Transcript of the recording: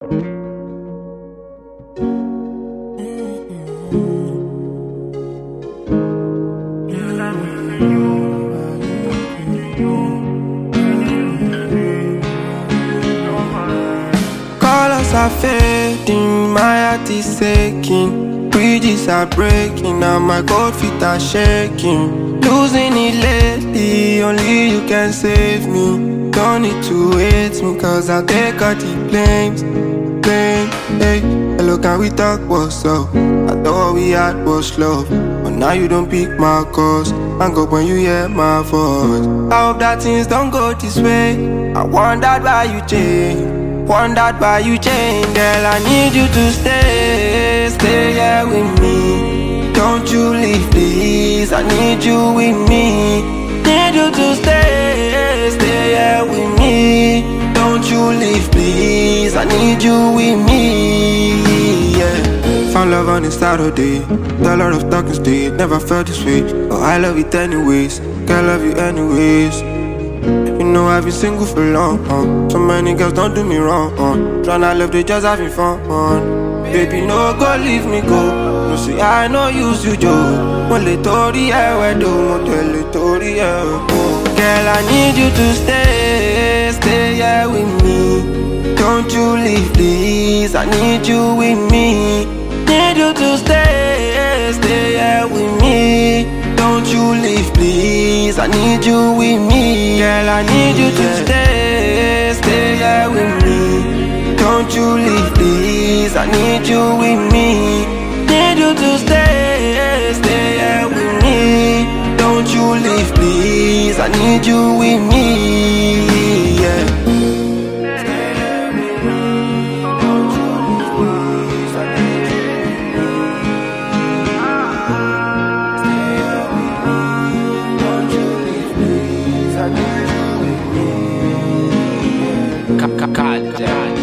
Colors are fading, my heart is aching. Bridges are breaking, and my cold feet are shaking. Losing it lately, only you can save me. Don't need to hate me, cause I'll take all the blames. Hey, hello, can we talk, what's up? I thought we had was love, but now you don't pick my calls. Hang up when you hear my voice. I hope that things don't go this way. I wondered why you changed. Wondered why you changed, girl. I need you to stay here with me. Don't you leave, please. I need you with me. Need you to stay here with me. Don't you leave, please. I need you with me. Yeah. Found love on a Saturday. A lot of talking stage. Never felt this way. Oh, I love it anyways. Girl, love you anyways. You know I've been single for long, So many girls don't do me wrong, Tryna love, they just having fun, Baby, no go leave me go. No say I no use you, Joe. Mo le tori e do, mo tele tori e go. Girl, I need you to stay here with me. Don't you leave, please. I need you with me. Need you to stay here with me. Don't you leave, please. I need you with me. Girl, I need you to stay here with me. Don't you leave, please. I need you with me. Need you to stay here with me. Don't you leave, please. I need you with me. Yeah. Calja.